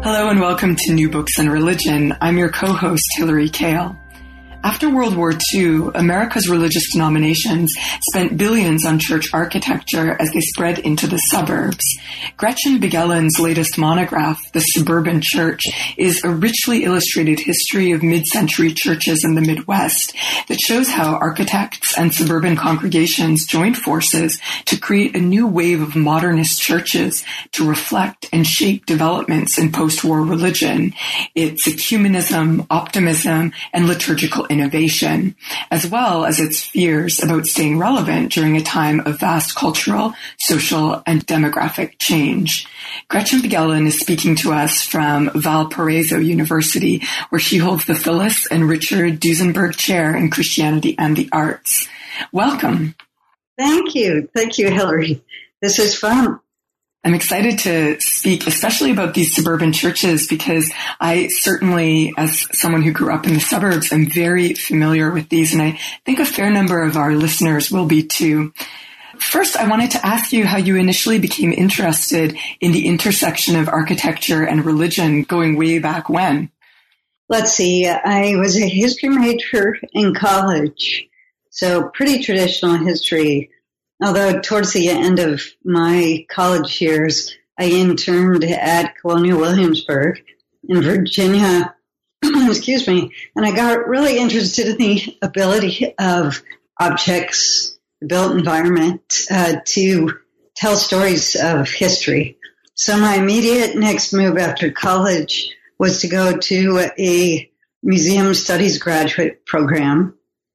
Hello and welcome to New Books and Religion. I'm your co-host, Hilary Kale. After World War II, America's religious denominations spent billions on church architecture as they spread into the suburbs. Gretchen Bigelin's latest monograph, The Suburban Church, is a richly illustrated history of mid-century churches in the Midwest that shows how architects and suburban congregations joined forces to create a new wave of modernist churches to reflect and shape developments in post-war religion, its ecumenism, optimism, and liturgical innovation, as well as its fears about staying relevant during a time of vast cultural, social, and demographic change. Gretchen Bigelin is speaking to us from Valparaiso University, where she holds the Phyllis and Richard Duesenberg Chair in Christianity and the Arts. Welcome. Thank you. Thank you, Hilary. This is fun. I'm excited to speak especially about these suburban churches because I certainly, as someone who grew up in the suburbs, am very familiar with these, and I think a fair number of our listeners will be too. First, I wanted to ask you how you initially became interested in the intersection of architecture and religion going way back when. Let's see. I was a history major in college, so pretty traditional history. Although towards the end of my college years, I interned at Colonial Williamsburg in Virginia, excuse me, and I got really interested in the ability of objects, the built environment, to tell stories of history. So my immediate next move after college was to go to a museum studies graduate program,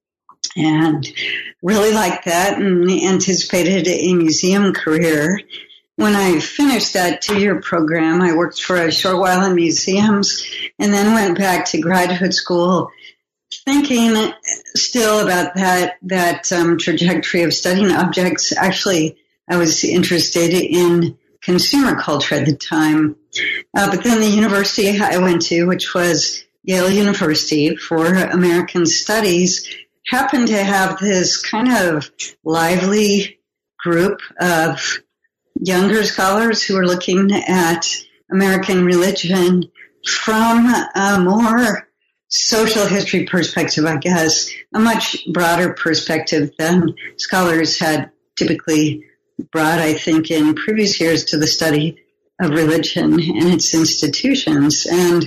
and really liked that and anticipated a museum career. When I finished that 2-year program, I worked for a short while in museums and then went back to graduate school thinking still about that trajectory of studying objects. Actually, I was interested in consumer culture at the time. But then the university I went to, which was Yale University for American Studies, happened to have this kind of lively group of younger scholars who were looking at American religion from a more social history perspective, I guess, a much broader perspective than scholars had typically brought, I think, in previous years to the study of religion and its institutions. And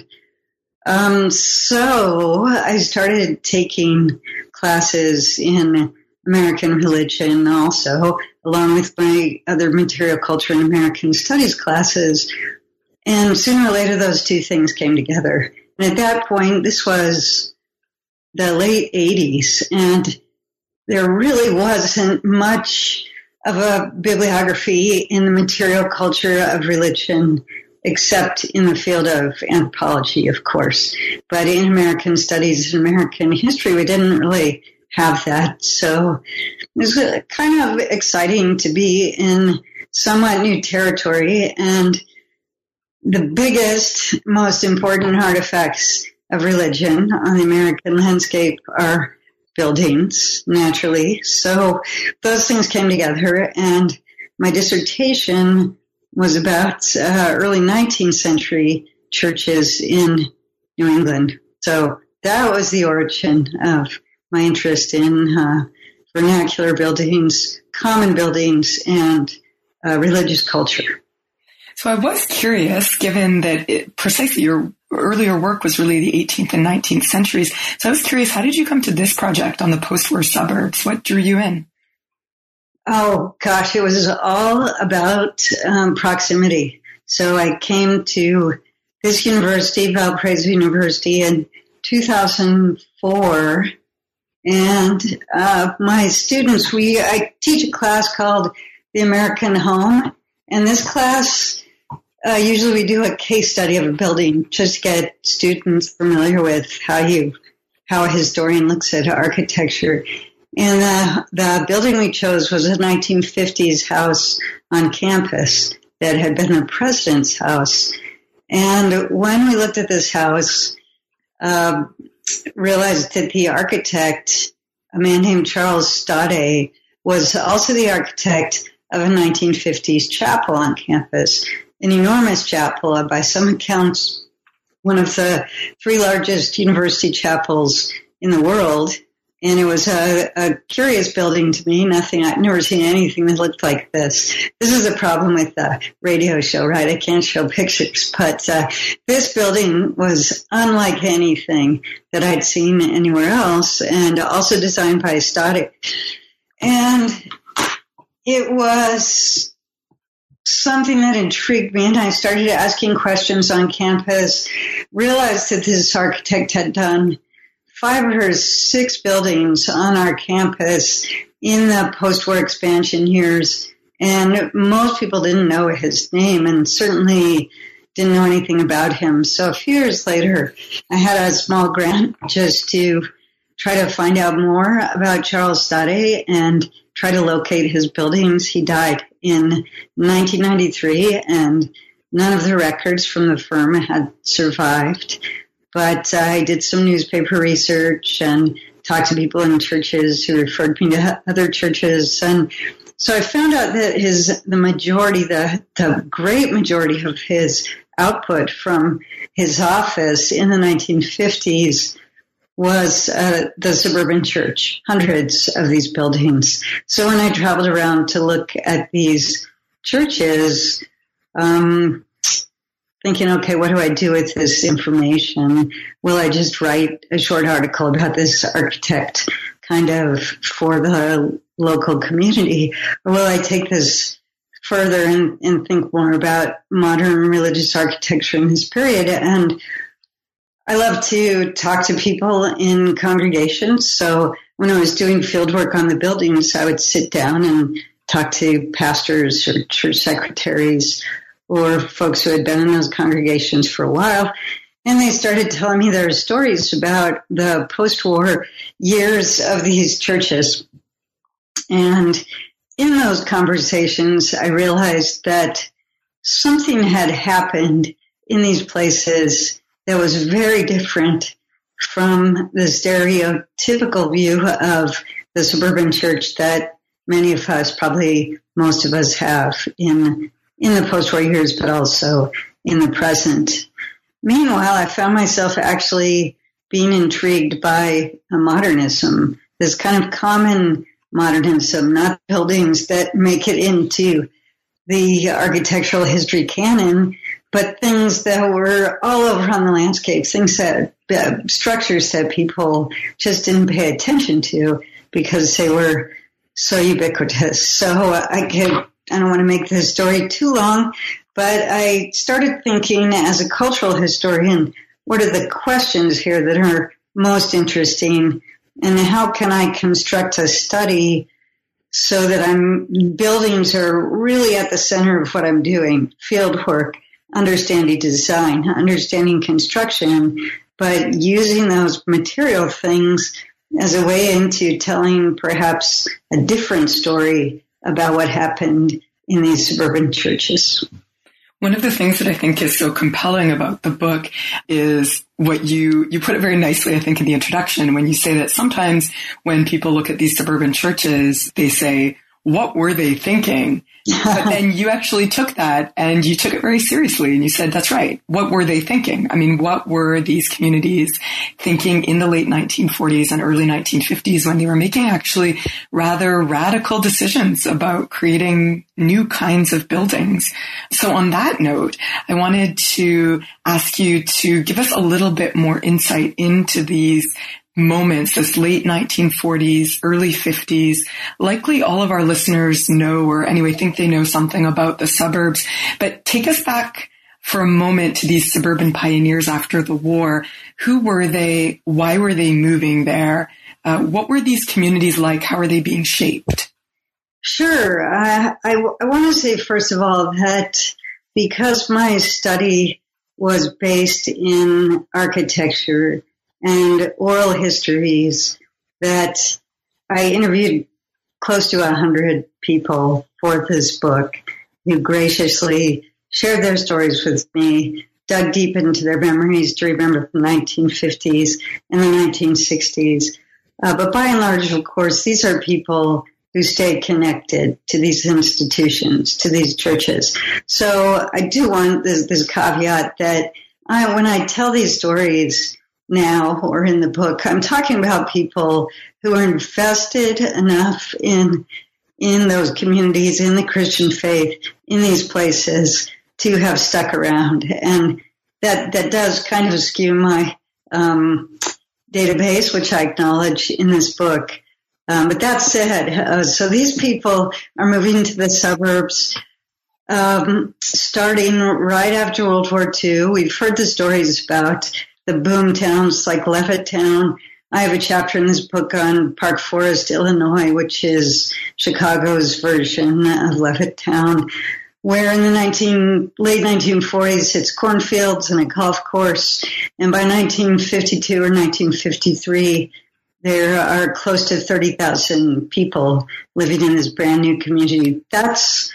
so I started taking classes in American religion also, along with my other material culture and American studies classes. And sooner or later, those two things came together. And at that point, this was the late 80s, and there really wasn't much of a bibliography in the material culture of religion, except in the field of anthropology, of course. But in American studies and American history, we didn't really have that. So it was kind of exciting to be in somewhat new territory. And the biggest, most important artifacts of religion on the American landscape are buildings, naturally. So those things came together, and my dissertation was about early 19th century churches in New England. So that was the origin of my interest in vernacular buildings, common buildings, and religious culture. So I was curious, given that precisely your earlier work was really the 18th and 19th centuries. So I was curious, how did you come to this project on the post-war suburbs? What drew you in? Oh, gosh, it was all about proximity. So I came to this university, Valparaiso University, in 2004. And my students, I teach a class called The American Home. And this class, usually we do a case study of a building just to get students familiar with how a historian looks at architecture. And the building we chose was a 1950s house on campus that had been a president's house. And when we looked at this house, realized that the architect, a man named Charles Staude, was also the architect of a 1950s chapel on campus. an enormous chapel, by some accounts, one of the 3 largest university chapels in the world. And it was a curious building to me. I'd never seen anything that looked like this. This is a problem with the radio show, right? I can't show pictures, but this building was unlike anything that I'd seen anywhere else, and also designed by Stade. And it was something that intrigued me, and I started asking questions on campus, realized that this architect had done 5 or 6 buildings on our campus in the post-war expansion years, and most people didn't know his name and certainly didn't know anything about him. So a few years later, I had a small grant just to try to find out more about Charles Stade and try to locate his buildings. He died in 1993, and none of the records from the firm had survived. But I did some newspaper research and talked to people in churches who referred me to other churches. And so I found out that the great majority of his output from his office in the 1950s was the suburban church, hundreds of these buildings. So when I traveled around to look at these churches, thinking, okay, what do I do with this information? Will I just write a short article about this architect kind of for the local community? Or will I take this further and think more about modern religious architecture in this period? And I love to talk to people in congregations. So when I was doing field work on the buildings, I would sit down and talk to pastors or church secretaries or folks who had been in those congregations for a while. And they started telling me their stories about the post-war years of these churches. And in those conversations, I realized that something had happened in these places that was very different from the stereotypical view of the suburban church that many of us, probably most of us, have in the post-war years, but also in the present. Meanwhile, I found myself actually being intrigued by modernism, this kind of common modernism, not buildings that make it into the architectural history canon, but things that were all over on the landscape, things that structures that people just didn't pay attention to because they were so ubiquitous. So I don't want to make this story too long, but I started thinking as a cultural historian, what are the questions here that are most interesting, and how can I construct a study so that buildings are really at the center of what I'm doing, field work, understanding design, understanding construction, but using those material things as a way into telling perhaps a different story about what happened in these suburban churches. One of the things that I think is so compelling about the book is what you put it very nicely, I think, in the introduction, when you say that sometimes when people look at these suburban churches, they say, what were they thinking? But then you actually took that and you took it very seriously and you said, that's right. What were they thinking? I mean, what were these communities thinking in the late 1940s and early 1950s when they were making actually rather radical decisions about creating new kinds of buildings? So on that note, I wanted to ask you to give us a little bit more insight into these moments, this late 1940s, early 50s. Likely all of our listeners know, or anyway think they know something about the suburbs, but take us back for a moment to these suburban pioneers after the war. Who were they? Why were they moving there? What were these communities like? How are they being shaped? Sure. I want to say, first of all, that because my study was based in architecture and oral histories, that I interviewed close to 100 people for this book who graciously shared their stories with me, dug deep into their memories to remember the 1950s and the 1960s. But by and large, of course, these are people who stayed connected to these institutions, to these churches. So I do want this caveat that when I tell these stories now or in the book, I'm talking about people who are invested enough in those communities, in the Christian faith, in these places to have stuck around. And that does kind of skew my database, which I acknowledge in this book. But that said, so these people are moving to the suburbs starting right after World War II. We've heard the stories about the boom towns like Levittown. I have a chapter in this book on Park Forest, Illinois, which is Chicago's version of Levittown, where in the late 1940s, it's cornfields and a golf course. And by 1952 or 1953, there are close to 30,000 people living in this brand new community. That's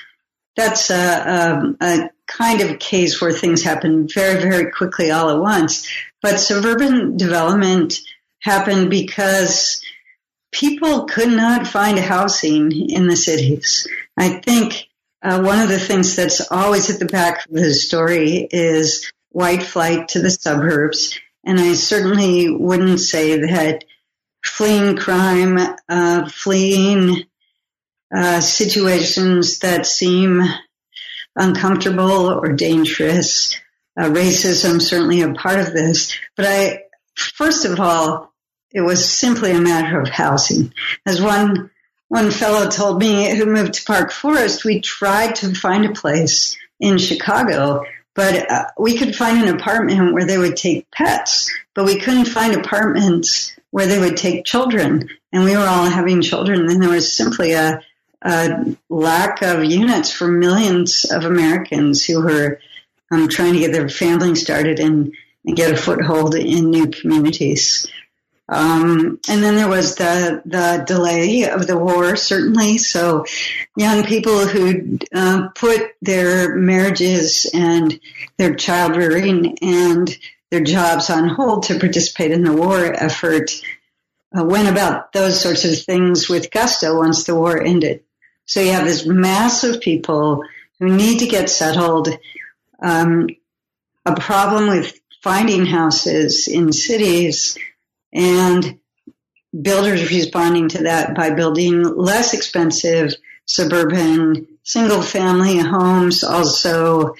a kind of case where things happen very, very quickly all at once. But suburban development happened because people could not find housing in the cities. I think one of the things that's always at the back of the story is white flight to the suburbs. And I certainly wouldn't say that fleeing crime, fleeing situations that seem uncomfortable or dangerous, racism certainly a part of this. But first of all, it was simply a matter of housing. As one fellow told me who moved to Park Forest, we tried to find a place in Chicago, but we could find an apartment where they would take pets, but we couldn't find apartments where they would take children. And we were all having children, and there was simply a lack of units for millions of Americans who were trying to get their family started and get a foothold in new communities. And then there was the delay of the war, certainly. So young people who put their marriages and their child rearing and their jobs on hold to participate in the war effort went about those sorts of things with gusto once the war ended. So you have this mass of people who need to get settled, a problem with finding houses in cities, and builders responding to that by building less expensive suburban single-family homes, also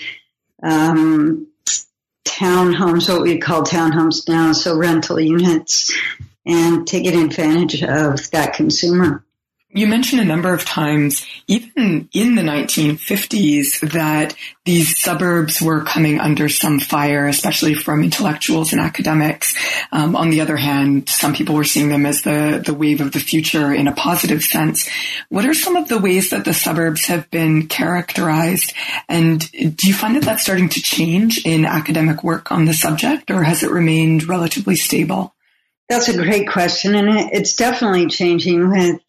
townhomes, what we call townhomes now, so rental units, and taking advantage of that consumer. You mentioned a number of times, even in the 1950s, that these suburbs were coming under some fire, especially from intellectuals and academics. On the other hand, some people were seeing them as the wave of the future in a positive sense. What are some of the ways that the suburbs have been characterized? And do you find that that's starting to change in academic work on the subject, or has it remained relatively stable? That's a great question, and it's definitely changing with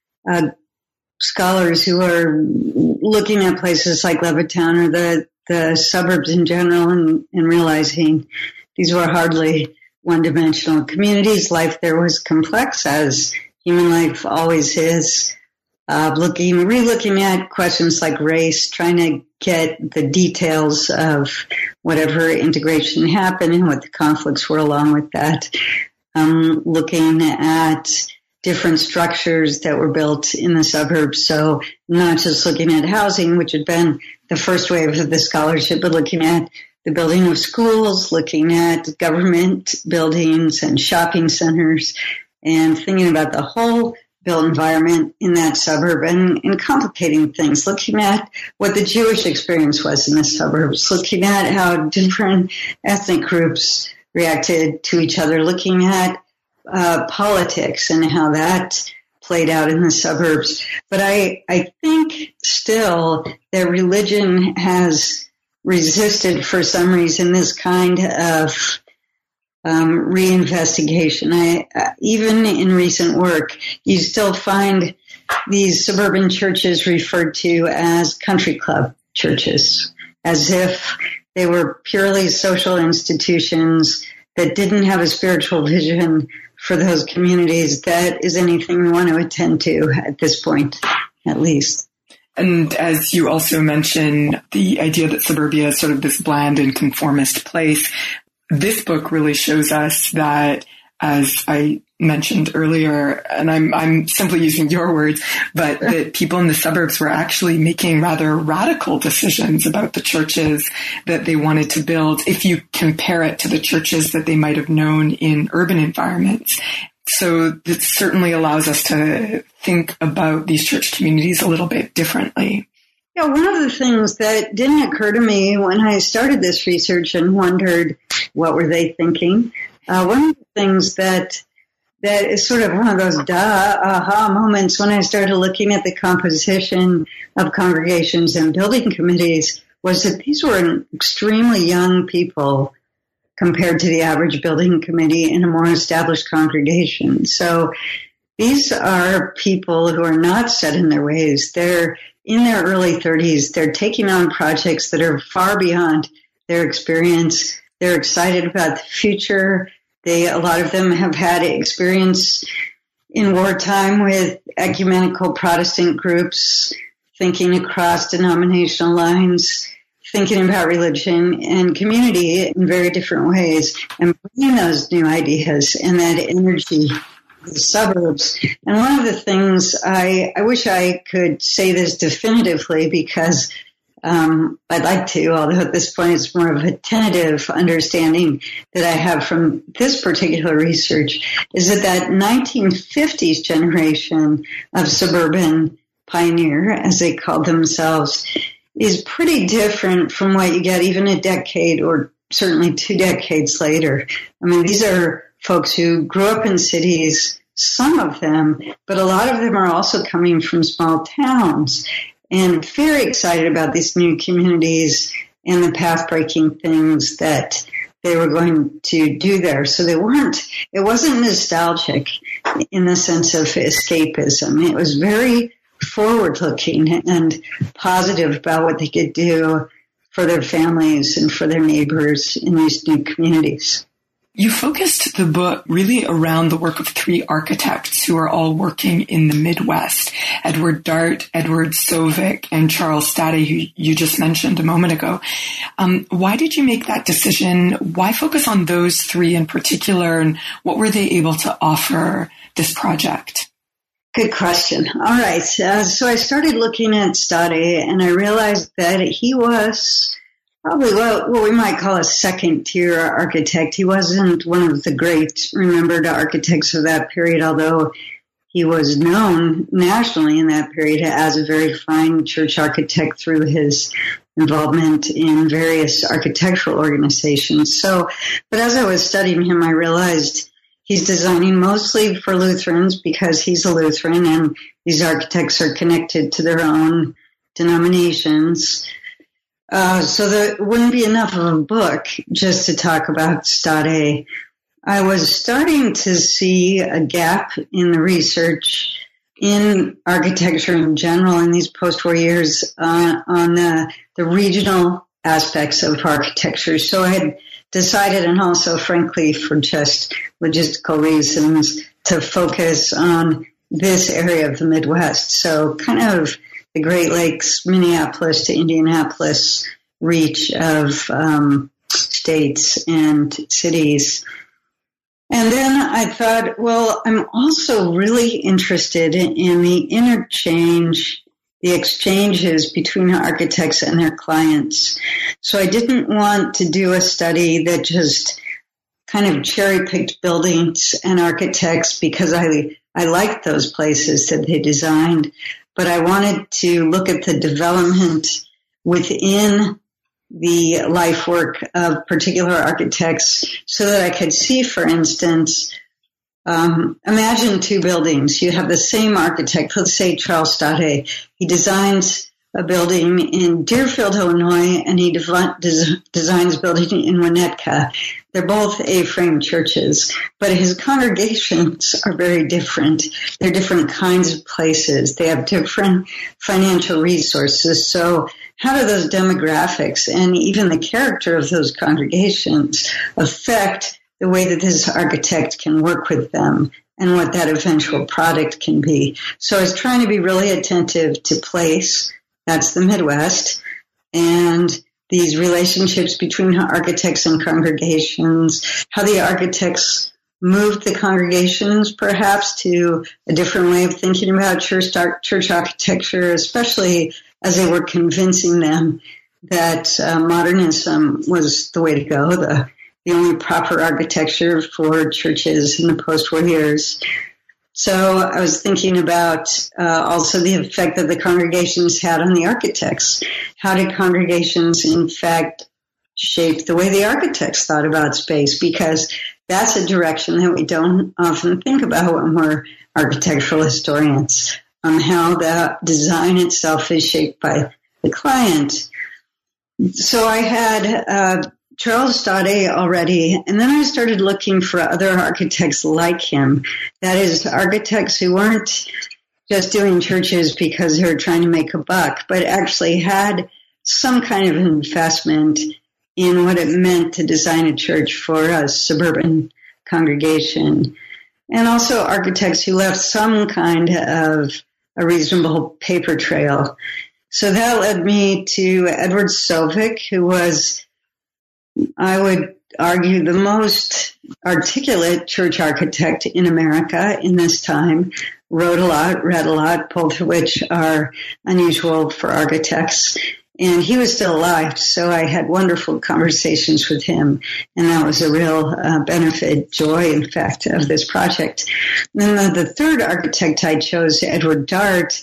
scholars who are looking at places like Levittown or the suburbs in general and realizing these were hardly one-dimensional communities. Life there was complex, as human life always is. Relooking at questions like race, trying to get the details of whatever integration happened and what the conflicts were along with that. Looking at different structures that were built in the suburbs. So not just looking at housing, which had been the first wave of the scholarship, but looking at the building of schools, looking at government buildings and shopping centers, and thinking about the whole built environment in that suburb and complicating things, looking at what the Jewish experience was in the suburbs, looking at how different ethnic groups reacted to each other, looking at politics and how that played out in the suburbs. But I think still that religion has resisted for some reason this kind of reinvestigation. Even in recent work, you still find these suburban churches referred to as country club churches, as if they were purely social institutions that didn't have a spiritual vision for those communities that is anything we want to attend to at this point, at least. And as you also mentioned, the idea that suburbia is sort of this bland and conformist place, this book really shows us that, as I mentioned earlier, and I'm simply using your words, but that people in the suburbs were actually making rather radical decisions about the churches that they wanted to build if you compare it to the churches that they might have known in urban environments. So this certainly allows us to think about these church communities a little bit differently. Yeah, one of the things that didn't occur to me when I started this research and wondered what were they thinking, one of the things that is sort of one of those aha moments when I started looking at the composition of congregations and building committees was that these were extremely young people compared to the average building committee in a more established congregation. So these are people who are not set in their ways. They're in their early 30s. They're taking on projects that are far beyond their experience. They're excited about the future. A lot of them have had experience in wartime with ecumenical Protestant groups, thinking across denominational lines, thinking about religion and community in very different ways, and bringing those new ideas and that energy to the suburbs. And one of the things I wish I could say this definitively because I'd like to, although at this point it's more of a tentative understanding that I have from this particular research, is that 1950s generation of suburban pioneer, as they called themselves, is pretty different from what you get even a decade or certainly 2 decades later. I mean, these are folks who grew up in cities, some of them, but a lot of them are also coming from small towns and very excited about these new communities and the path-breaking things that they were going to do there. So it wasn't nostalgic in the sense of escapism. It was very forward-looking and positive about what they could do for their families and for their neighbors in these new communities. You focused the book really around the work of 3 architects who are all working in the Midwest: Edward Dart, Edward Sovick, and Charles Stadé, who you just mentioned a moment ago. Why did you make that decision? Why focus on those 3 in particular, and what were they able to offer this project? Good question. All right. So I started looking at Stadé, and I realized that he was probably what we might call a second-tier architect. He wasn't one of the great remembered architects of that period, although he was known nationally in that period as a very fine church architect through his involvement in various architectural organizations. But as I was studying him, I realized he's designing mostly for Lutherans because he's a Lutheran and these architects are connected to their own denominations. So there wouldn't be enough of a book just to talk about Stadé. I was starting to see a gap in the research in architecture in general in these post-war years on the regional aspects of architecture. So I had decided, and also, frankly, for just logistical reasons, to focus on this area of the Midwest. So kind of the Great Lakes, Minneapolis to Indianapolis reach of states and cities. And then I thought, well, I'm also really interested in the exchanges between architects and their clients. So I didn't want to do a study that just kind of cherry-picked buildings and architects because I liked those places that they designed, but I wanted to look at the development within the life work of particular architects so that I could see, for instance, imagine 2 buildings. You have the same architect, let's say Charles Stadé. He designs a building in Deerfield, Illinois, and he designs a building in Winnetka. They're both A-frame churches, but his congregations are very different. They're different kinds of places. They have different financial resources. So how do those demographics and even the character of those congregations affect the way that this architect can work with them and what that eventual product can be. So I was trying to be really attentive to place, that's the Midwest, and these relationships between architects and congregations, how the architects moved the congregations perhaps to a different way of thinking about church architecture, especially as they were convincing them that modernism was the way to go, the only proper architecture for churches in the post-war years. So I was thinking about also the effect that the congregations had on the architects. How did congregations, in fact, shape the way the architects thought about space? Because that's a direction that we don't often think about when we're architectural historians, how the design itself is shaped by the client. So I had Charles Staude already, and then I started looking for other architects like him. That is, architects who weren't just doing churches because they were trying to make a buck, but actually had some kind of investment in what it meant to design a church for a suburban congregation. And also architects who left some kind of a reasonable paper trail. So that led me to Edward Sovick, who was, I would argue, the most articulate church architect in America in this time. Wrote a lot, read a lot, both of which are unusual for architects. And he was still alive, so I had wonderful conversations with him. And that was a real benefit, joy, in fact, of this project. And then the third architect I chose, Edward Dart,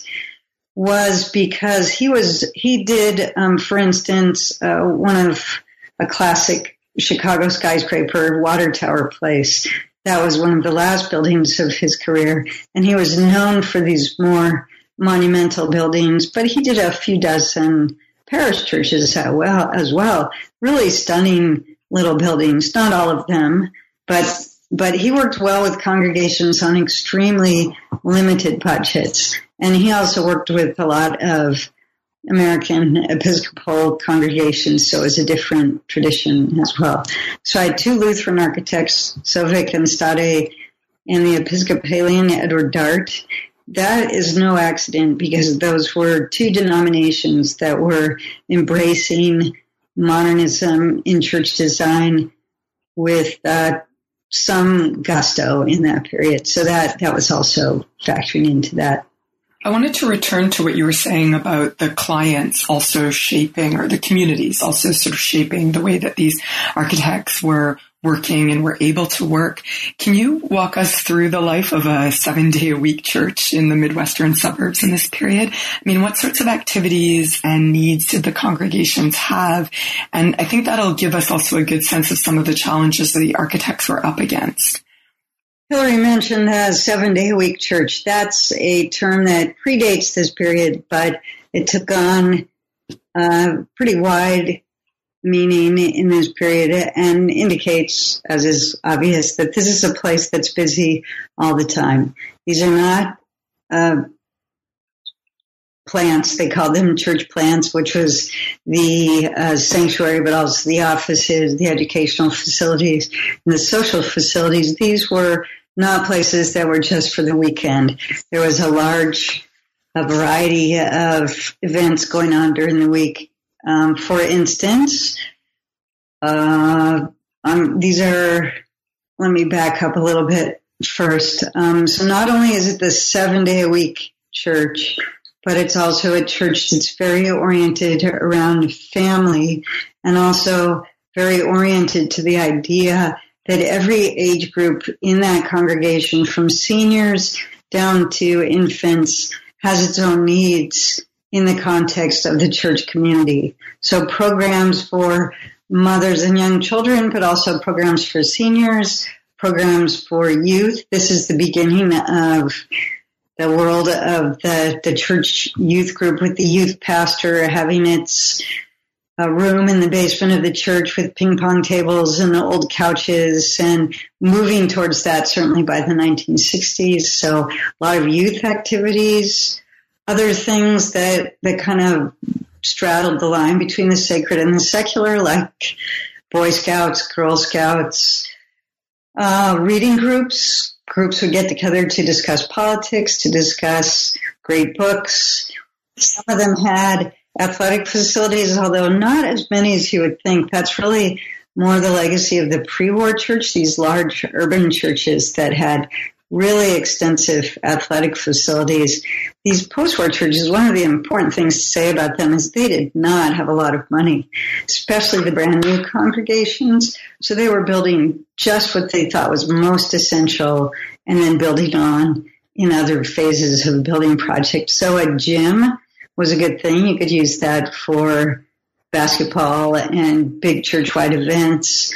was because he did, for instance, one of a classic Chicago skyscraper, Water Tower Place. That was one of the last buildings of his career. And he was known for these more monumental buildings, but he did a few dozen parish churches as well. Really stunning little buildings, not all of them, but he worked well with congregations on extremely limited budgets. And he also worked with a lot of American Episcopal congregations, so it was a different tradition as well. So I had two Lutheran architects, Sovick and Staude, and the Episcopalian Edward Dart. That is no accident because those were two denominations that were embracing modernism in church design with some gusto in that period. So that was also factoring into that. I wanted to return to what you were saying about the clients also shaping, or the communities also sort of shaping the way that these architects were working and were able to work. Can you walk us through the life of a 7-day-a-week church in the Midwestern suburbs in this period? I mean, what sorts of activities and needs did the congregations have? And I think that'll give us also a good sense of some of the challenges that the architects were up against. Hillary mentioned a 7-day-a-week church. That's a term that predates this period, but it took on pretty wide meaning in this period and indicates, as is obvious, that this is a place that's busy all the time. These are not plants. They called them church plants, which was the sanctuary, but also the offices, the educational facilities, and the social facilities. These were not places that were just for the weekend. There was a variety of events going on during the week. For instance, let me back up a little bit first. So not only is it the 7-day-a-week church, but it's also a church that's very oriented around family and also very oriented to the idea that every age group in that congregation, from seniors down to infants, has its own needs in the context of the church community. So programs for mothers and young children, but also programs for seniors, programs for youth. This is the beginning of the world of the church youth group, with the youth pastor having its room in the basement of the church with ping pong tables and old couches, and moving towards that certainly by the 1960s. So a lot of youth activities, other things that kind of straddled the line between the sacred and the secular, like Boy Scouts, Girl Scouts, Reading groups would get together to discuss politics, to discuss great books. Some of them had athletic facilities, although not as many as you would think. That's really more the legacy of the pre-war church, these large urban churches that had really extensive athletic facilities. These post-war churches, one of the important things to say about them is they did not have a lot of money, especially the brand new congregations. So they were building just what they thought was most essential and then building on in other phases of the building project. So a gym was a good thing. You could use that for basketball and big church-wide events.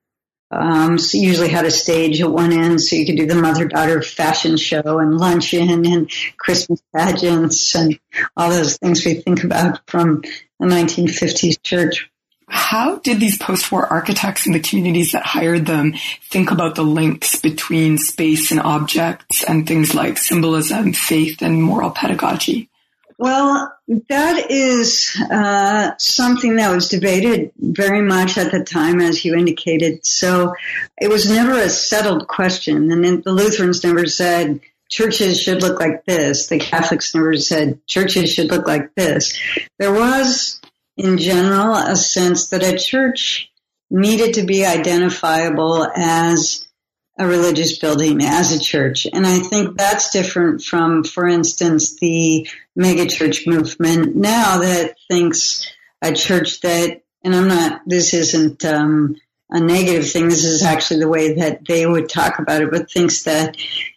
So you usually had a stage at one end so you could do the mother-daughter fashion show and luncheon and Christmas pageants and all those things we think about from the 1950s church. How did these post-war architects and the communities that hired them think about the links between space and objects and things like symbolism, faith, and moral pedagogy? Well, that is something that was debated very much at the time, as you indicated. So it was never a settled question. And the Lutherans never said churches should look like this. The Catholics never said churches should look like this. There was, in general, a sense that a church needed to be identifiable as a religious building, as a church. And I think that's different from, for instance, the megachurch movement now that thinks a church that, and this isn't a negative thing, this is actually the way that they would talk about it, but thinks that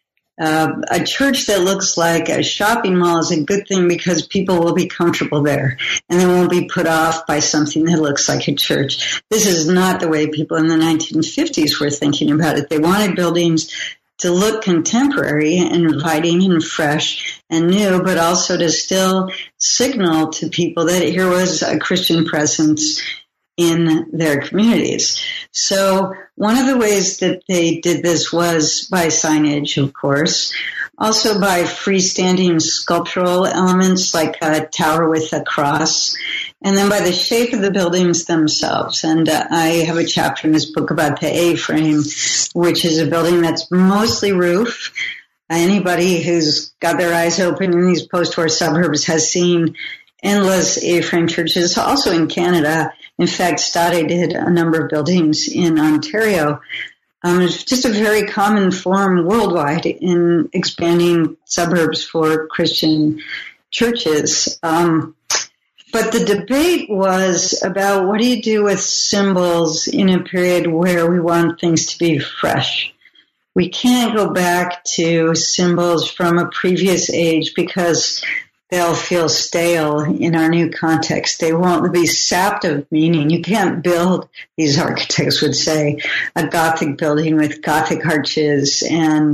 a church that looks like a shopping mall is a good thing because people will be comfortable there and they won't be put off by something that looks like a church. This is not the way people in the 1950s were thinking about it. They wanted buildings to look contemporary and inviting and fresh and new, but also to still signal to people that here was a Christian presence in their communities. So one of the ways that they did this was by signage, of course, also by freestanding sculptural elements like a tower with a cross, and then by the shape of the buildings themselves. And I have a chapter in this book about the A-frame, which is a building that's mostly roof. Anybody who's got their eyes open in these post-war suburbs has seen endless A-frame churches, also in Canada. In fact, Stade did a number of buildings in Ontario. It's just a very common form worldwide in expanding suburbs for Christian churches. But the debate was about what do you do with symbols in a period where we want things to be fresh. We can't go back to symbols from a previous age because they'll feel stale in our new context. They won't be sapped of meaning. You can't build, these architects would say, a Gothic building with Gothic arches and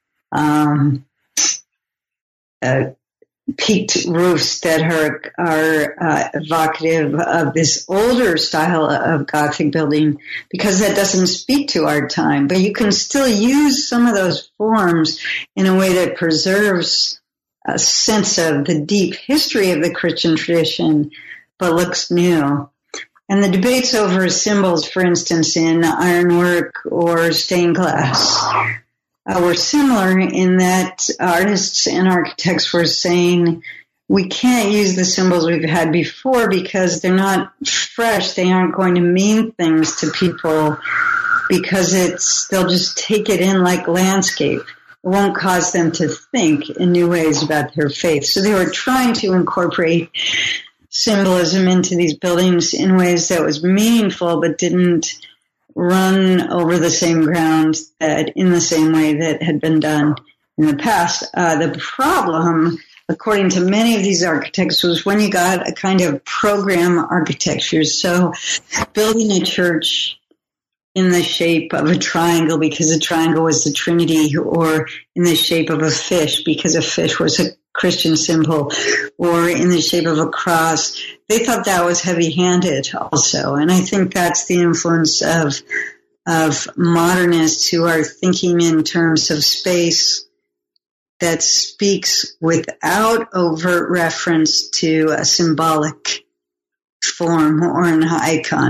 peaked roofs that are evocative of this older style of Gothic building because that doesn't speak to our time. But you can still use some of those forms in a way that preserves a sense of the deep history of the Christian tradition, but looks new. And the debates over symbols, for instance, in ironwork or stained glass, were similar in that artists and architects were saying, we can't use the symbols we've had before because they're not fresh. They aren't going to mean things to people because they'll just take it in like landscape. It won't cause them to think in new ways about their faith. So they were trying to incorporate symbolism into these buildings in ways that was meaningful but didn't run over the same ground that in the same way that had been done in the past. The problem, according to many of these architects, was when you got a kind of program architecture. So building a church in the shape of a triangle because a triangle was the Trinity, or in the shape of a fish because a fish was a Christian symbol, or in the shape of a cross. They thought that was heavy-handed also. And I think that's the influence of modernists who are thinking in terms of space that speaks without overt reference to a symbolic form or an icon.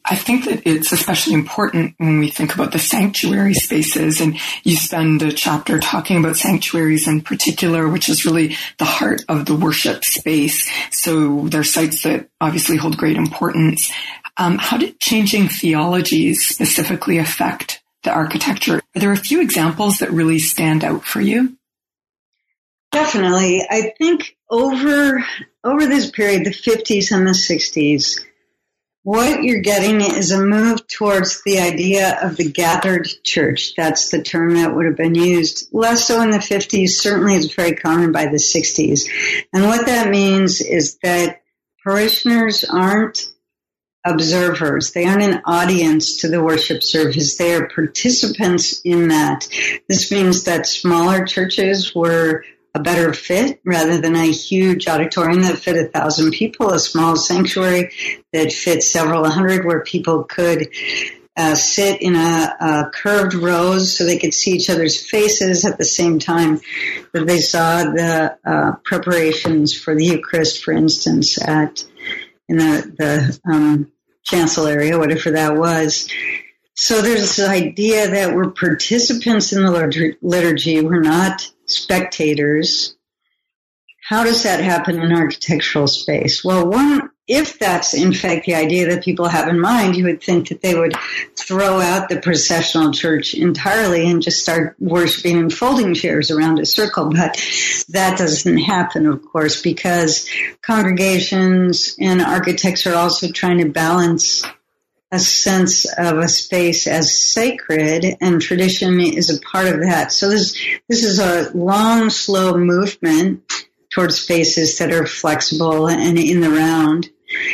I think that it's especially important when we think about the sanctuary spaces, and you spend a chapter talking about sanctuaries in particular, which is really the heart of the worship space. So they're sites that obviously hold great importance. How did changing theologies specifically affect the architecture? Are there a few examples that really stand out for you? Definitely. I think over this period, the 50s and the 60s, what you're getting is a move towards the idea of the gathered church. That's the term that would have been used. Less so in the 50s, certainly it's very common by the 60s. And what that means is that parishioners aren't observers. They aren't an audience to the worship service. They are participants in that. This means that smaller churches were a better fit rather than a huge auditorium that fit 1,000 people, a small sanctuary that fit several hundred where people could sit in a curved rows so they could see each other's faces at the same time that they saw the preparations for the Eucharist, for instance, in the chancel area, whatever that was. So there's this idea that we're participants in the liturgy. We're not spectators. How does that happen in architectural space? Well, if that's in fact the idea that people have in mind, you would think that they would throw out the processional church entirely and just start worshiping in folding chairs around a circle. But that doesn't happen, of course, because congregations and architects are also trying to balance a sense of a space as sacred, and tradition is a part of that. So this is a long, slow movement towards spaces that are flexible and in the round.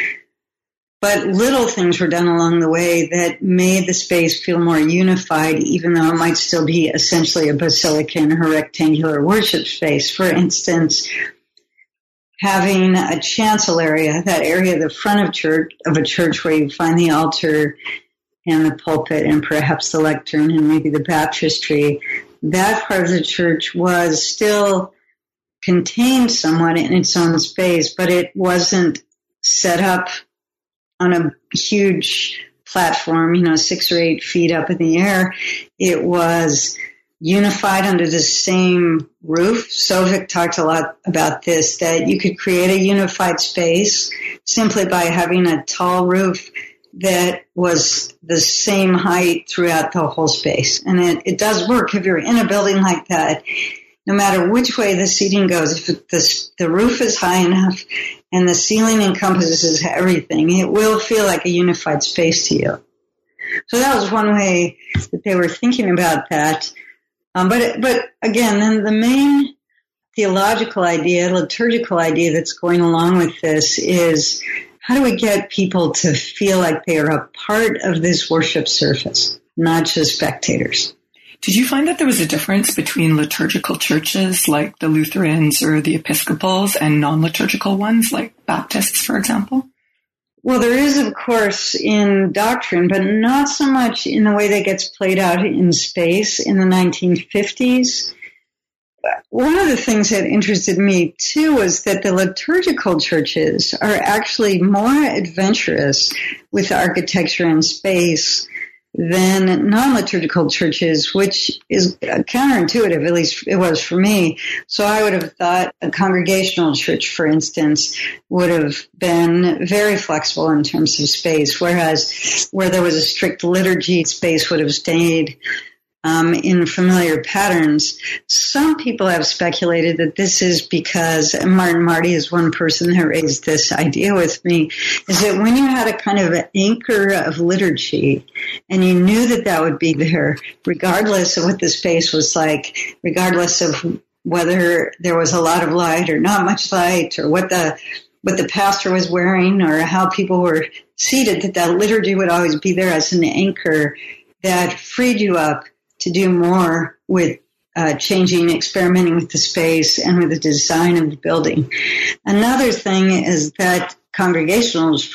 But little things were done along the way that made the space feel more unified, even though it might still be essentially a basilican or rectangular worship space. For instance, having a chancel area, that area at the front of a church where you find the altar and the pulpit and perhaps the lectern and maybe the baptistry, that part of the church was still contained somewhat in its own space, but it wasn't set up on a huge platform, 6 or 8 feet up in the air. It was unified under the same roof. Sovic talked a lot about this, that you could create a unified space simply by having a tall roof that was the same height throughout the whole space. And it does work if you're in a building like that. No matter which way the seating goes, if the roof is high enough and the ceiling encompasses everything, it will feel like a unified space to you. So that was one way that they were thinking about that. But again, then the main theological idea, liturgical idea that's going along with this is, how do we get people to feel like they are a part of this worship service, not just spectators? Did you find that there was a difference between liturgical churches like the Lutherans or the Episcopals and non-liturgical ones like Baptists, for example? Well, there is, of course, in doctrine, but not so much in the way that gets played out in space in the 1950s. One of the things that interested me, too, was that the liturgical churches are actually more adventurous with architecture and space than non-liturgical churches, which is counterintuitive, at least it was for me. So I would have thought a congregational church, for instance, would have been very flexible in terms of space, whereas where there was a strict liturgy, space would have stayed in familiar patterns. Some people have speculated that this is because, and Martin Marty is one person that raised this idea with me, is that when you had a kind of an anchor of liturgy and you knew that that would be there, regardless of what the space was like, regardless of whether there was a lot of light or not much light, or what the pastor was wearing or how people were seated, that liturgy would always be there as an anchor that freed you up to do more with changing, experimenting with the space and with the design of the building. Another thing is that congregationalists,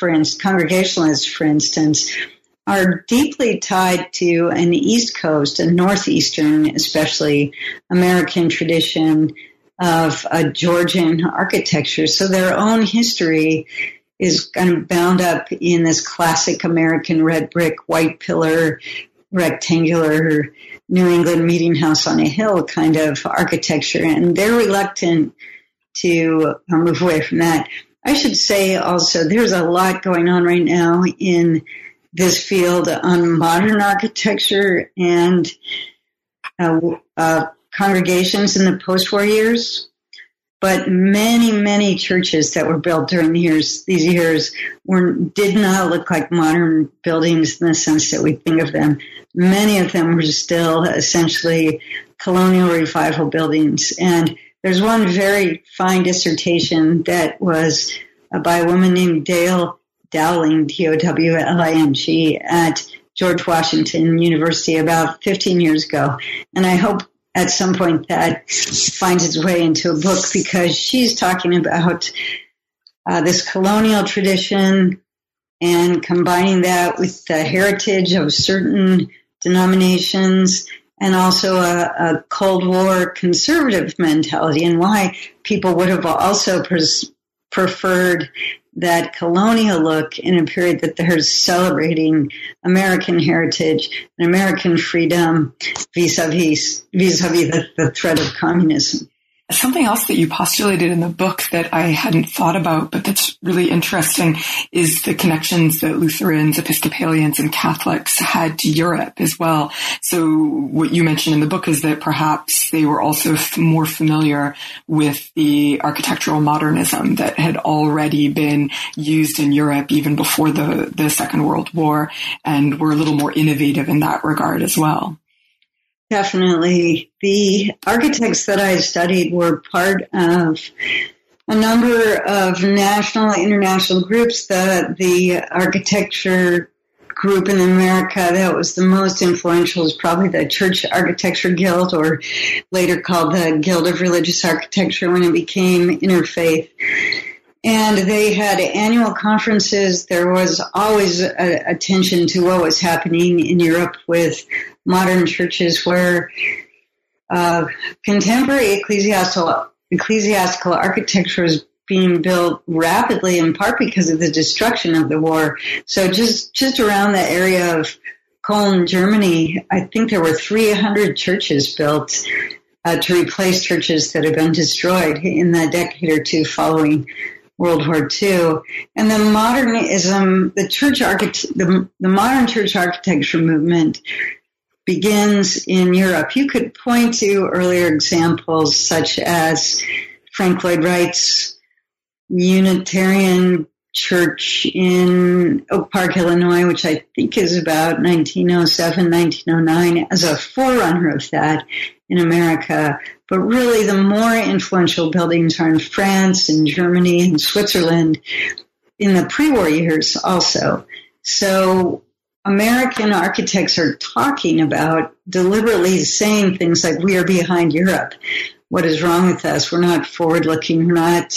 for instance, are deeply tied to an East Coast and Northeastern, especially American tradition of Georgian architecture. So their own history is kind of bound up in this classic American red brick, white pillar, rectangular New England meeting house on a hill kind of architecture, and they're reluctant to move away from that. I should say also there's a lot going on right now in this field on modern architecture and congregations in the post-war years. But many, many churches that were built during these years did not look like modern buildings in the sense that we think of them. Many of them were still essentially colonial revival buildings. And there's one very fine dissertation that was by a woman named Dale Dowling, Dowling, at George Washington University about 15 years ago. And I hope at some point that finds its way into a book, because she's talking about this colonial tradition and combining that with the heritage of certain denominations and also a Cold War conservative mentality, and why people would have also preferred that colonial look in a period that they're celebrating American heritage and American freedom vis-a-vis the threat of communism. Something else that you postulated in the book that I hadn't thought about, but that's really interesting, is the connections that Lutherans, Episcopalians, and Catholics had to Europe as well. So what you mentioned in the book is that perhaps they were also more familiar with the architectural modernism that had already been used in Europe even before the Second World War, and were a little more innovative in that regard as well. Definitely. The architects that I studied were part of a number of national and international groups. The architecture group in America that was the most influential is probably the Church Architecture Guild, or later called the Guild of Religious Architecture when it became Interfaith. And they had annual conferences. There was always attention to what was happening in Europe with modern churches, where contemporary ecclesiastical architecture was being built rapidly, in part because of the destruction of the war. So just around the area of Cologne, Germany, I think there were 300 churches built to replace churches that had been destroyed in the decade or two following World War II. And the modernism, the modern church architecture movement begins in Europe. You could point to earlier examples such as Frank Lloyd Wright's Unitarian Church in Oak Park, Illinois, which I think is about 1907, 1909, as a forerunner of that in America. But really the more influential buildings are in France and Germany and Switzerland in the pre-war years also. So American architects are talking about deliberately saying things like, we are behind Europe. What is wrong with us? We're not forward-looking. We're not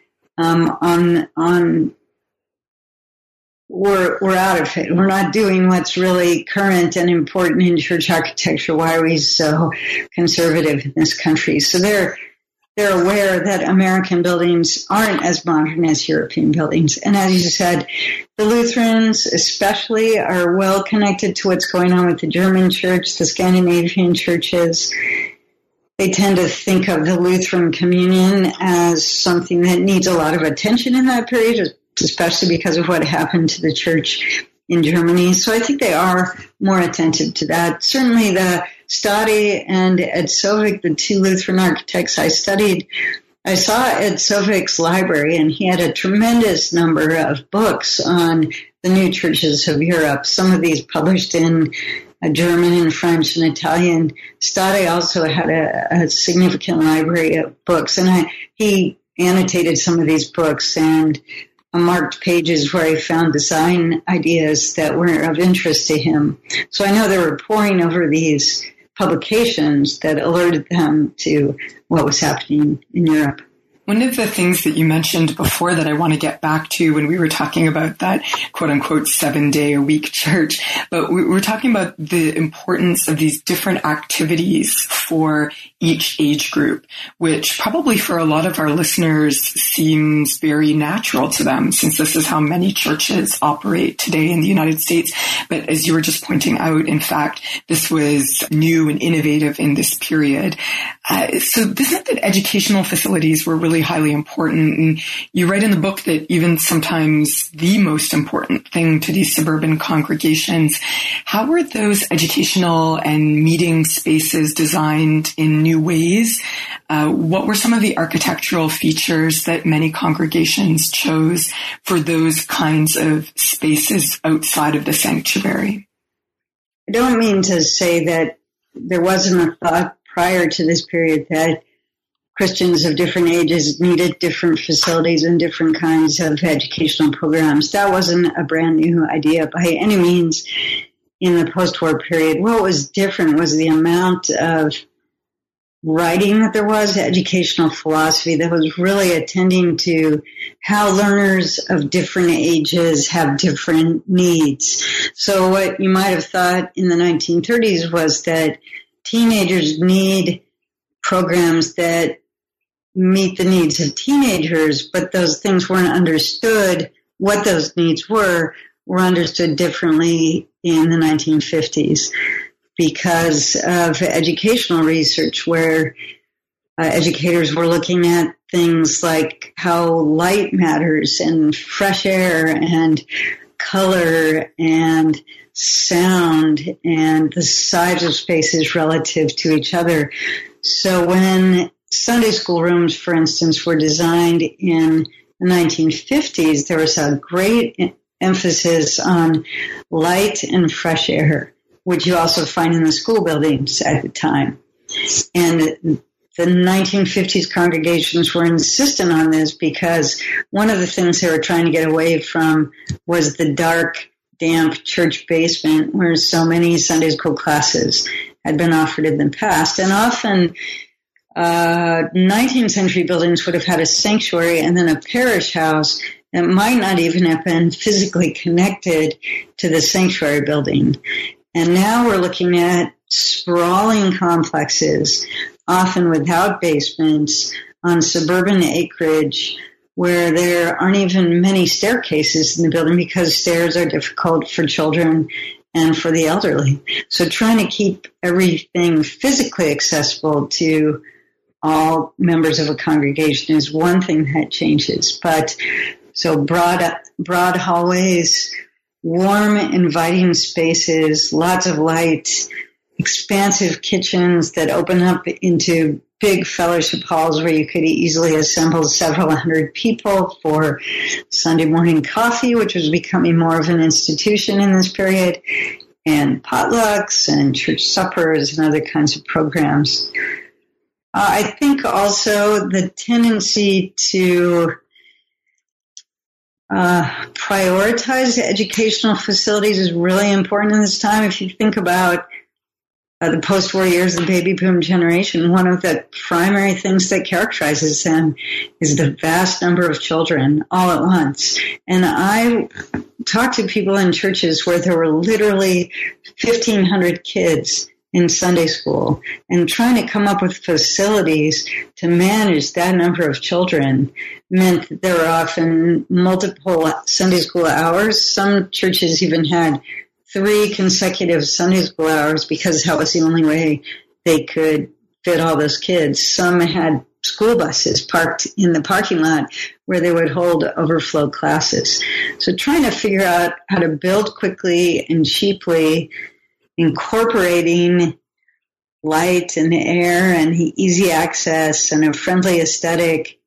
we're out of it. We're not doing what's really current and important in church architecture. Why are we so conservative in this country? So they're aware that American buildings aren't as modern as European buildings. And as you said, the Lutherans especially are well connected to what's going on with the German church, the Scandinavian churches. They tend to think of the Lutheran communion as something that needs a lot of attention in that period, especially because of what happened to the church in Germany. So I think they are more attentive to that. Certainly the Stade and Ed Sovik, the two Lutheran architects I studied, I saw Ed Sovik's library, and he had a tremendous number of books on the new churches of Europe, some of these published in German and French and Italian. Stade also had a significant library of books, and he annotated some of these books and marked pages where he found design ideas that were of interest to him. So I know they were poring over these publications that alerted them to what was happening in Europe. One of the things that you mentioned before that I want to get back to when we were talking about that quote unquote 7-day-a-week church, but we were talking about the importance of these different activities for each age group, which probably for a lot of our listeners seems very natural to them, since this is how many churches operate today in the United States. But as you were just pointing out, in fact, this was new and innovative in this period. So this meant that educational facilities were really highly important. And you write in the book that even sometimes the most important thing to these suburban congregations. How were those educational and meeting spaces designed in new ways? What were some of the architectural features that many congregations chose for those kinds of spaces outside of the sanctuary? I don't mean to say that there wasn't a thought prior to this period that Christians of different ages needed different facilities and different kinds of educational programs. That wasn't a brand new idea by any means in the post-war period. What was different was the amount of writing that there was, educational philosophy that was really attending to how learners of different ages have different needs. So what you might have thought in the 1930s was that teenagers need programs that meet the needs of teenagers, but those things weren't understood. What those needs were understood differently in the 1950s because of educational research where educators were looking at things like how light matters and fresh air and color and sound and the size of spaces relative to each other. So when Sunday school rooms, for instance, were designed in the 1950s, there was a great emphasis on light and fresh air, which you also find in the school buildings at the time. And the 1950s congregations were insistent on this because one of the things they were trying to get away from was the dark, damp church basement where so many Sunday school classes had been offered in the past. And often 19th century buildings would have had a sanctuary and then a parish house that might not even have been physically connected to the sanctuary building. And now we're looking at sprawling complexes, often without basements, on suburban acreage, where there aren't even many staircases in the building because stairs are difficult for children and for the elderly. So trying to keep everything physically accessible to all members of a congregation is one thing that changes. But so broad hallways, warm, inviting spaces, lots of light, expansive kitchens that open up into big fellowship halls where you could easily assemble several hundred people for Sunday morning coffee, which was becoming more of an institution in this period, and potlucks and church suppers and other kinds of programs. I think also the tendency to prioritize educational facilities is really important in this time. If you think about the post-war years, the baby boom generation, one of the primary things that characterizes them is the vast number of children all at once. And I talked to people in churches where there were literally 1,500 kids in Sunday school, and trying to come up with facilities to manage that number of children meant that there were often multiple Sunday school hours. Some churches even had 3 consecutive Sunday school hours because that was the only way they could fit all those kids. Some had school buses parked in the parking lot where they would hold overflow classes. So trying to figure out how to build quickly and cheaply, incorporating light and air and easy access and a friendly aesthetic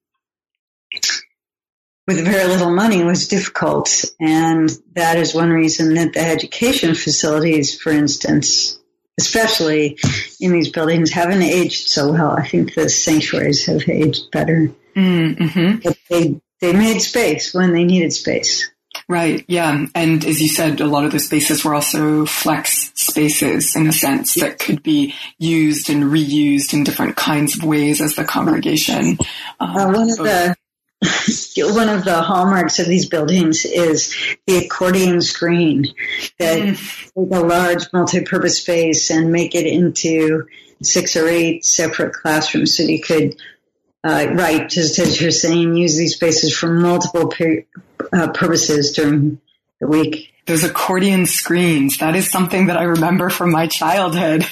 with very little money was difficult. And that is one reason that the education facilities, for instance, especially in these buildings, haven't aged so well. I think the sanctuaries have aged better. Mm-hmm. But they made space when they needed space. Right. Yeah. And as you said, a lot of the spaces were also flex spaces in a sense that could be used and reused in different kinds of ways as the congregation. One of the hallmarks of these buildings is the accordion screen that take a large multi-purpose space and make it into 6 or 8 separate classrooms so you could, just as you're saying, use these spaces for multiple purposes during the week. Those accordion screens, that is something that I remember from my childhood.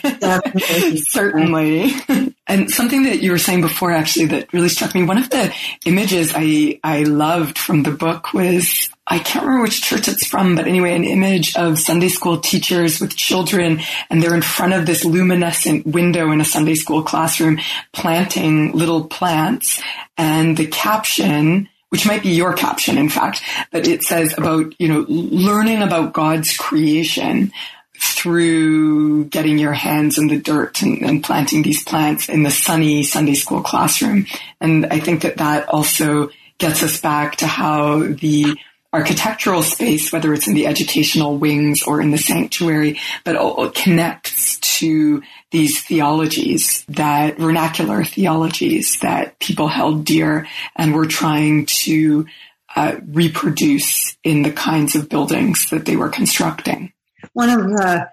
Certainly. And something that you were saying before, actually, that really struck me, one of the images I loved from the book was, I can't remember which church it's from, but anyway, an image of Sunday school teachers with children, and they're in front of this luminescent window in a Sunday school classroom planting little plants. And the caption, which might be your caption, in fact, but it says about, learning about God's creation through getting your hands in the dirt and planting these plants in the sunny Sunday school classroom. And I think that also gets us back to how the architectural space, whether it's in the educational wings or in the sanctuary, but it connects to these theologies, that vernacular theologies that people held dear and were trying to reproduce in the kinds of buildings that they were constructing. One of the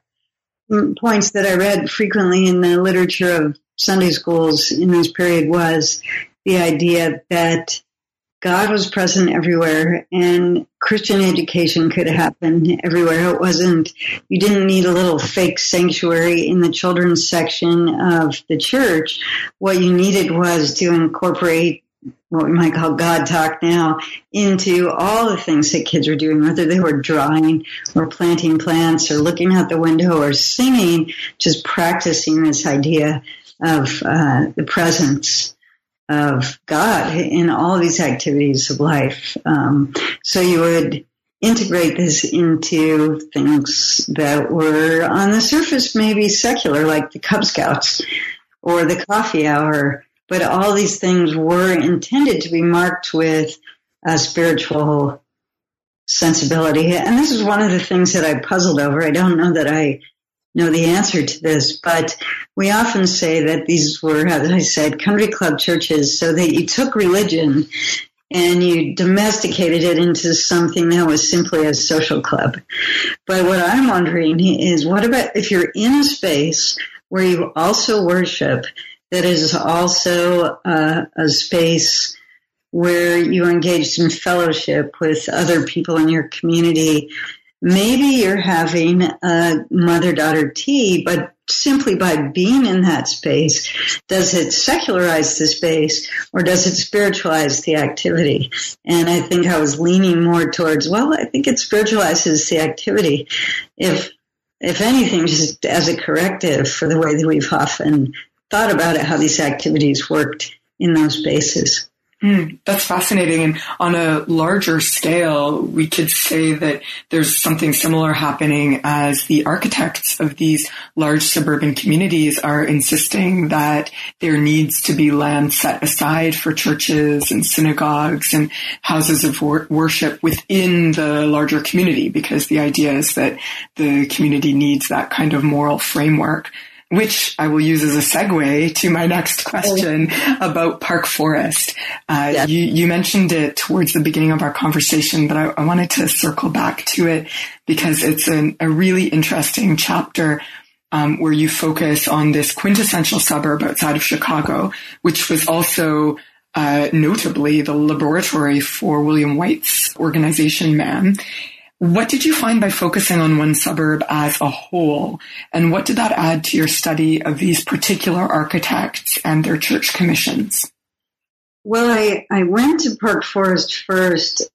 points that I read frequently in the literature of Sunday schools in this period was the idea that God was present everywhere and Christian education could happen everywhere. It wasn't, you didn't need a little fake sanctuary in the children's section of the church. What you needed was to incorporate what we might call God talk now into all the things that kids were doing, whether they were drawing or planting plants or looking out the window or singing, just practicing this idea of the presence of God in all these activities of life. So you would integrate this into things that were on the surface maybe secular, like the Cub Scouts or the coffee hour, but all these things were intended to be marked with a spiritual sensibility. And this is one of the things that I puzzled over. I don't know that I know the answer to this, but we often say that these were, as I said, country club churches, so that you took religion and you domesticated it into something that was simply a social club. But what I'm wondering is, what about if you're in a space where you also worship, that is also a space where you're engaged in fellowship with other people in your community? Maybe you're having a mother-daughter tea, but simply by being in that space, does it secularize the space or does it spiritualize the activity? And I think I was leaning more towards, I think it spiritualizes the activity. If anything, just as a corrective for the way that we've often thought about it, how these activities worked in those spaces. That's fascinating. And on a larger scale, we could say that there's something similar happening as the architects of these large suburban communities are insisting that there needs to be land set aside for churches and synagogues and houses of worship within the larger community, because the idea is that the community needs that kind of moral framework, which I will use as a segue to my next question about Park Forest. Yeah. You mentioned it towards the beginning of our conversation, but I wanted to circle back to it because it's a really interesting chapter where you focus on this quintessential suburb outside of Chicago, which was also notably the laboratory for William White's organization, MAN. What did you find by focusing on one suburb as a whole? And what did that add to your study of these particular architects and their church commissions? Well, I went to Park Forest first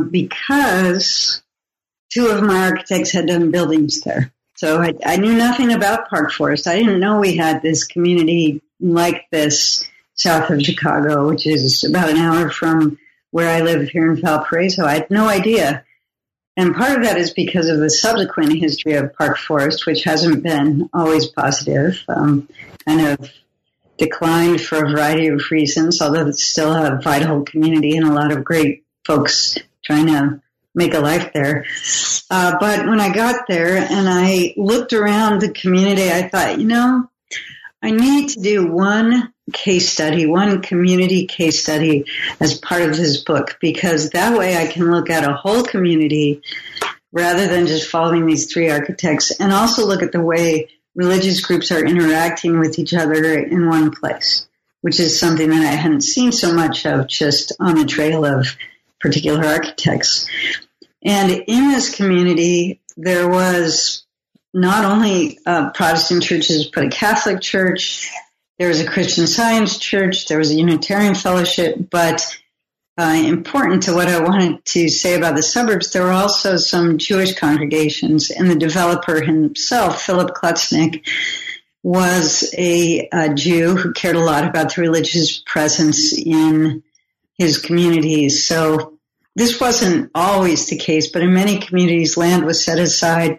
because two of my architects had done buildings there. So I knew nothing about Park Forest. I didn't know we had this community like this south of Chicago, which is about an hour from where I live here in Valparaiso. I had no idea. And part of that is because of the subsequent history of Park Forest, which hasn't been always positive, kind of declined for a variety of reasons, although it's still a vital community and a lot of great folks trying to make a life there. But when I got there and I looked around the community, I thought, I need to do one case study, one community case study as part of this book, because that way I can look at a whole community rather than just following these three architects, and also look at the way religious groups are interacting with each other in one place, which is something that I hadn't seen so much of just on the trail of particular architects. And in this community, there was not only Protestant churches, but a Catholic church. There was a Christian Science church. There was a Unitarian fellowship. But important to what I wanted to say about the suburbs, there were also some Jewish congregations. And the developer himself, Philip Klutznick, was a Jew who cared a lot about the religious presence in his communities. So this wasn't always the case, but in many communities, land was set aside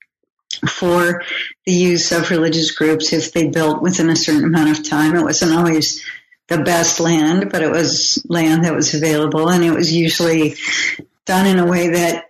for the use of religious groups if they built within a certain amount of time. It wasn't always the best land, but it was land that was available, and it was usually done in a way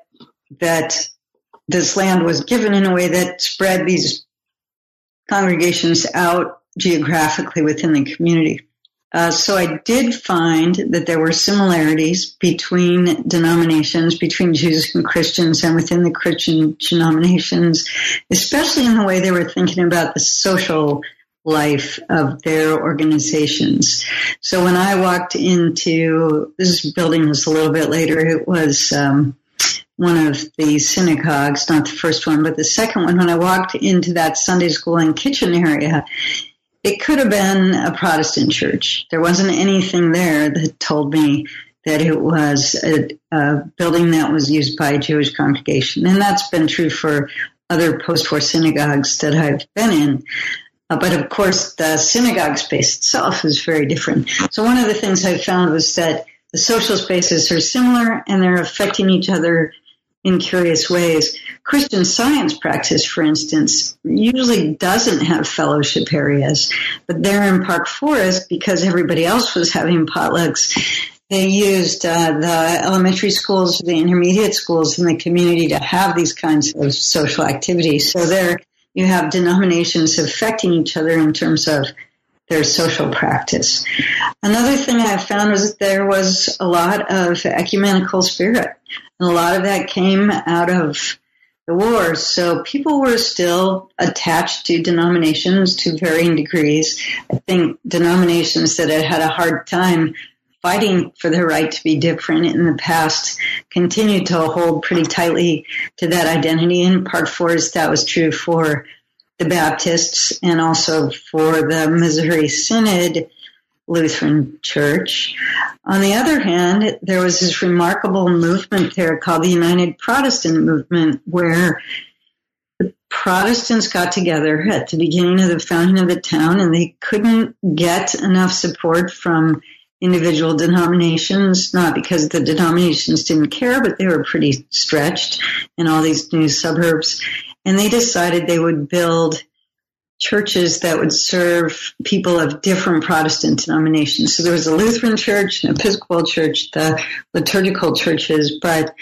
that this land was given in a way that spread these congregations out geographically within the community. So I did find that there were similarities between denominations, between Jews and Christians, and within the Christian denominations, especially in the way they were thinking about the social life of their organizations. So when I walked into, this building was a little bit later, it was one of the synagogues, not the first one, but the second one. When I walked into that Sunday school and kitchen area, it could have been a Protestant church. There wasn't anything there that told me that it was a building that was used by a Jewish congregation. And that's been true for other post-war synagogues that I've been in. But of course, the synagogue space itself is very different. So one of the things I found was that the social spaces are similar and they're affecting each other in curious ways. Christian Science practice, for instance, usually doesn't have fellowship areas, but there in Park Forest, because everybody else was having potlucks, they used the elementary schools, the intermediate schools in the community to have these kinds of social activities. So there you have denominations affecting each other in terms of their social practice. Another thing I found was that there was a lot of ecumenical spirit. And a lot of that came out of the war. So people were still attached to denominations to varying degrees. I think denominations that had had a hard time fighting for their right to be different in the past continued to hold pretty tightly to that identity. In Park Forest, that was true for the Baptists and also for the Missouri Synod Lutheran Church. On the other hand, there was this remarkable movement there called the United Protestant Movement, where the Protestants got together at the beginning of the founding of the town, and they couldn't get enough support from individual denominations, not because the denominations didn't care, but they were pretty stretched in all these new suburbs. And they decided they would build churches that would serve people of different Protestant denominations. So there was a Lutheran church, an Episcopal church, the liturgical churches, but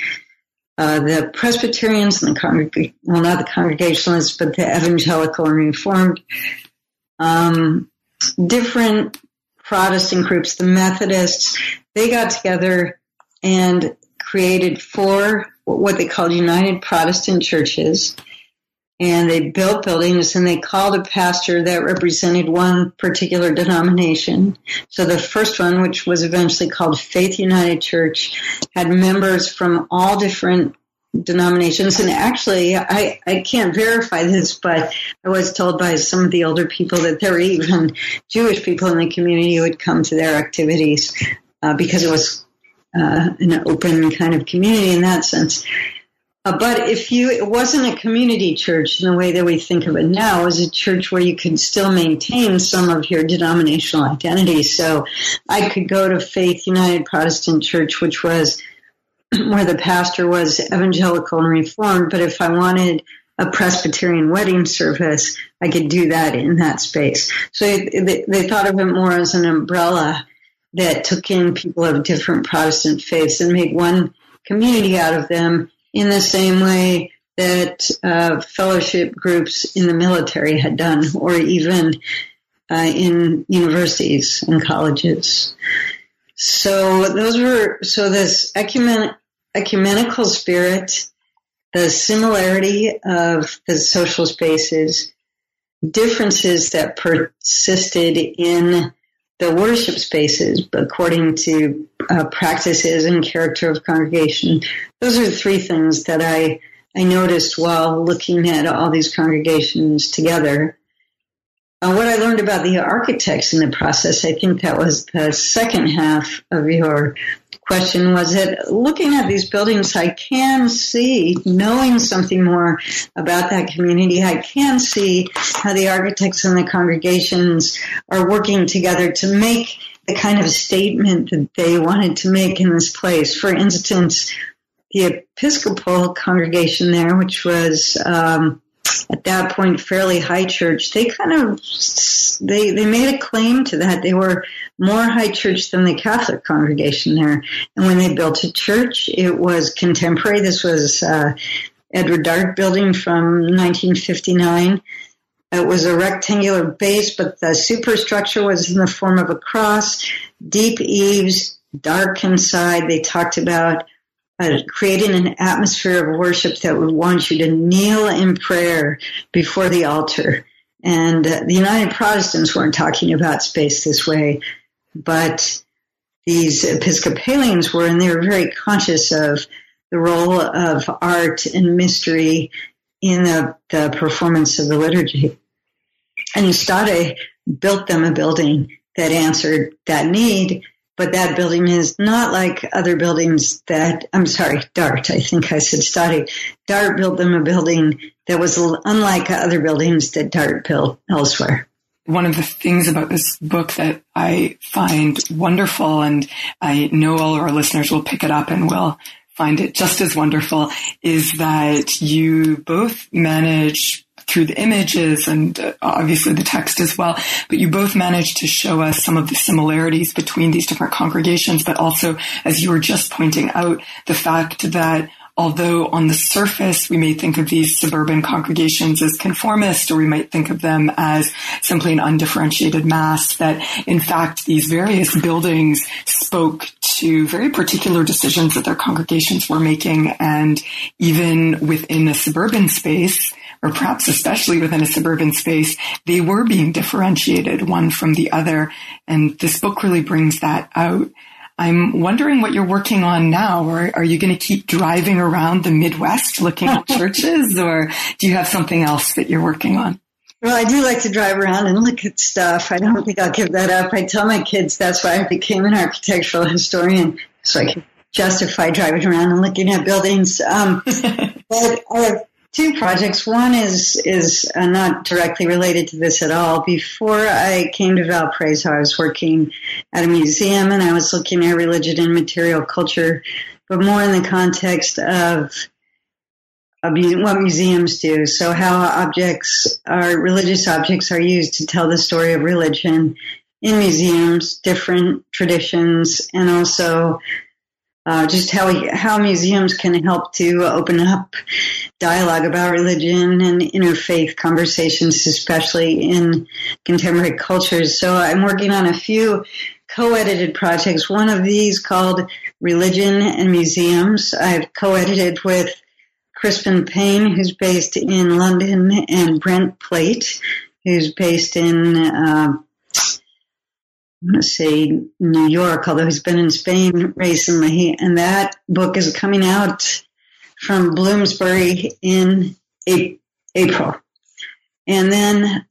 the Presbyterians and not the Congregationalists, but the Evangelical and Reformed, different Protestant groups, the Methodists, they got together and created 4 what they called United Protestant Churches. And they built buildings, and they called a pastor that represented one particular denomination. So the first one, which was eventually called Faith United Church, had members from all different denominations. And actually, I can't verify this, but I was told by some of the older people that there were even Jewish people in the community who would come to their activities because it was an open kind of community in that sense. But it wasn't a community church in the way that we think of it now. It was a church where you could still maintain some of your denominational identity. So I could go to Faith United Protestant Church, which was where the pastor was evangelical and Reformed. But if I wanted a Presbyterian wedding service, I could do that in that space. So they thought of it more as an umbrella that took in people of different Protestant faiths and made one community out of them in the same way that fellowship groups in the military had done, or even in universities and colleges. So this ecumenical spirit, the similarity of the social spaces, differences that persisted in the worship spaces according to practices and character of congregation. Those are the three things that I noticed while looking at all these congregations together. What I learned about the architects in the process, I think that was the second half of your question, was that looking at these buildings, I can see, knowing something more about that community, I can see how the architects and the congregations are working together to make the kind of statement that they wanted to make in this place. For instance, the Episcopal congregation there, which was at that point fairly high church, they made a claim to that. They were more high church than the Catholic congregation there. And when they built a church, it was contemporary. This was Edward Dart building from 1959. It was a rectangular base, but the superstructure was in the form of a cross, deep eaves, dark inside. They talked about creating an atmosphere of worship that would want you to kneel in prayer before the altar. And the United Protestants weren't talking about space this way, but these Episcopalians were, and they were very conscious of the role of art and mystery in the performance of the liturgy. And Stade built them a building that answered that need. But that building is not like other buildings Dart, I think I said Stade. Dart built them a building that was unlike other buildings that Dart built elsewhere. One of the things about this book that I find wonderful, and I know all of our listeners will pick it up and will find it just as wonderful, is that you both manage, through the images and obviously the text as well, but you both managed to show us some of the similarities between these different congregations, but also, as you were just pointing out, the fact that although on the surface we may think of these suburban congregations as conformist, or we might think of them as simply an undifferentiated mass, that in fact these various buildings spoke to very particular decisions that their congregations were making, and even within a suburban space, or perhaps especially within a suburban space, they were being differentiated one from the other. And this book really brings that out. I'm wondering what you're working on now, or are you going to keep driving around the Midwest looking at churches, or do you have something else that you're working on? Well, I do like to drive around and look at stuff. I don't think I'll give that up. I tell my kids that's why I became an architectural historian, so I can justify driving around and looking at buildings. But I have two projects. One is not directly related to this at all. Before I came to Valparaiso, I was working at a museum, and I was looking at religion and material culture, but more in the context of what museums do. So how religious objects are used to tell the story of religion in museums, different traditions, and also just how museums can help to open up dialogue about religion and interfaith conversations, especially in contemporary cultures. So I'm working on a few co-edited projects. One of these called Religion and Museums. I've co-edited with Crispin Payne, who's based in London, and Brent Plate, who's based in I'm going to say New York, although he's been in Spain recently. And that book is coming out from Bloomsbury in April. And then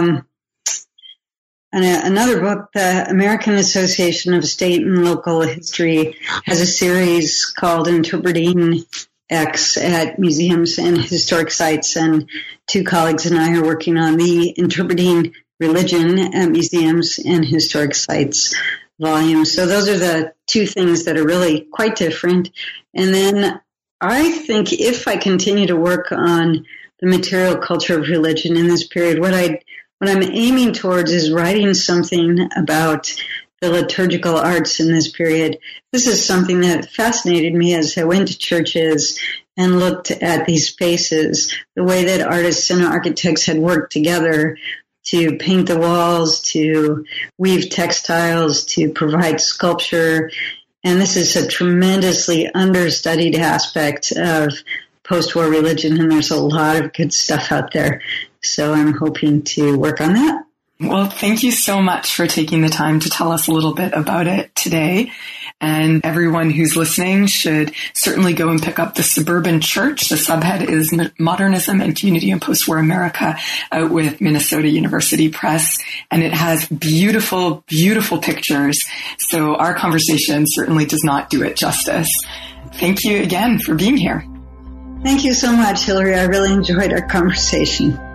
another book, the American Association of State and Local History, has a series called Interpreting X at Museums and Historic Sites. And two colleagues and I are working on the Interpreting Religion at Museums and Historic Sites volume. So those are the two things that are really quite different. And then I think if I continue to work on the material culture of religion in this period, what I'm aiming towards is writing something about the liturgical arts in this period. This is something that fascinated me as I went to churches and looked at these spaces, the way that artists and architects had worked together to paint the walls, to weave textiles, to provide sculpture. And this is a tremendously understudied aspect of post-war religion, and there's a lot of good stuff out there. So I'm hoping to work on that. Well, thank you so much for taking the time to tell us a little bit about it today. And everyone who's listening should certainly go and pick up The Suburban Church. The subhead is Modernism and Community in Postwar America, out with Minnesota University Press. And it has beautiful, beautiful pictures. So our conversation certainly does not do it justice. Thank you again for being here. Thank you so much, Hillary. I really enjoyed our conversation.